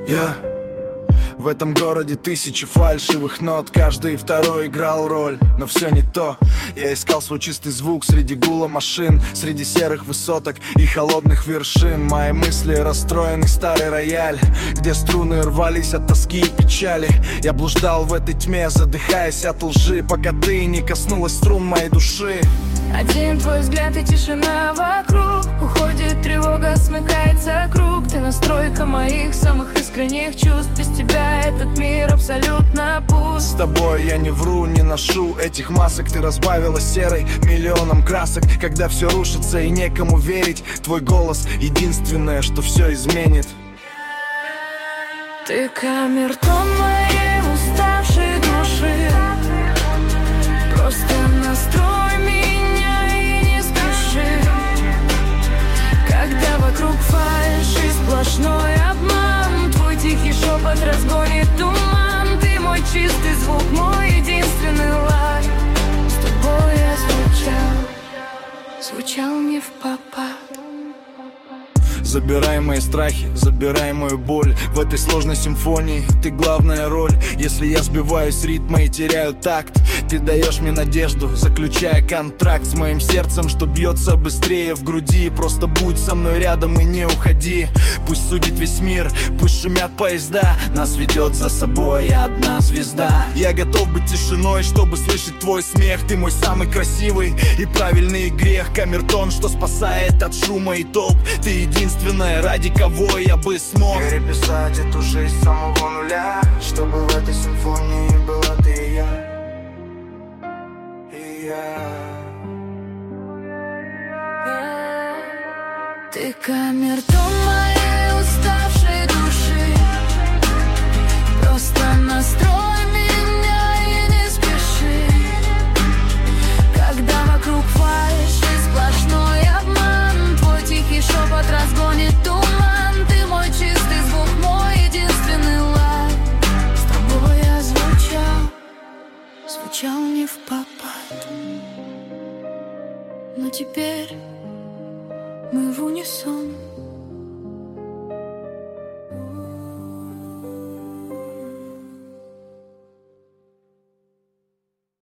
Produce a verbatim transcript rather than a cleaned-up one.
Я в этом городе тысячи фальшивых нот, каждый второй играл роль, но все не то. Я искал свой чистый звук среди гула машин, среди серых высоток и холодных вершин. Мои мысли расстроенный старый рояль, где струны рвались от тоски и печали. Я блуждал в этой тьме, задыхаясь от лжи, пока ты не коснулась струн моей души. Один твой взгляд и тишина вокруг, уходит тревога, смыкается круг. Ты настройка моих самых искренних чувств. Без тебя этот мир абсолютно пуст. С тобой я не вру, не ношу этих масок. Ты разбавила серой миллионом красок. Когда все рушится и некому верить, твой голос единственное, что все изменит. Ты камертон моей уставшей души. Просто настрой меня и не спеши. Когда вокруг фальшь и сплошной обман, твой тихий шепот разгонит туман. Ты мой чистый звук, мой единственный лад. С тобой я звучал, звучал не в попад. Забирай мои страхи, забирай мою боль. В этой сложной симфонии ты главная роль. Если я сбиваюсь с ритма и теряю такт, ты даешь мне надежду, заключая контракт с моим сердцем, что бьется быстрее в груди. Просто будь со мной рядом и не уходи. Пусть судит весь мир, пусть шумят поезда, нас ведет за собой одна звезда. Я готов быть тишиной, чтобы слышать твой смех. Ты мой самый красивый и правильный грех. Камертон, что спасает от шума и толп. Ты единственная, ради кого я бы смог переписать эту жизнь с самого нуля, чтобы в этой симфонии была ты и я. И я. Ты камертон моей уставшей души. Просто настрой меня и не спеши. Когда вокруг фальшь и сплошной обман, твой тихий шепот разгонит туман. Ты мой чистый звук, мой единственный лад. С тобой я звучал, звучал не в попад. Но теперь мы в унисон.